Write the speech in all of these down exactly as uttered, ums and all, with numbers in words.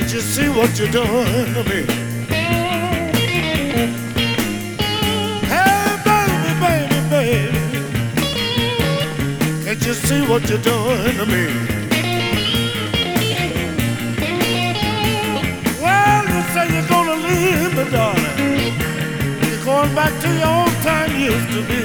Can't you see what you're doing to me? Hey, baby, baby, baby, can't you see what you're doing to me? Well, you say you're gonna leave me, darling. You're going back to your old time used to be.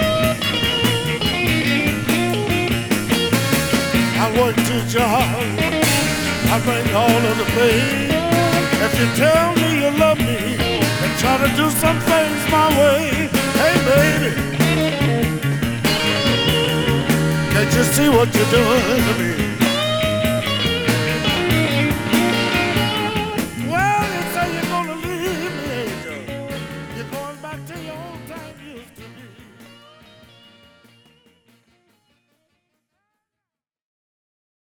I work too hard, I bring all of the pain. If you tell me you love me and try to do some things my way, hey baby, can't you see what you're doing to me?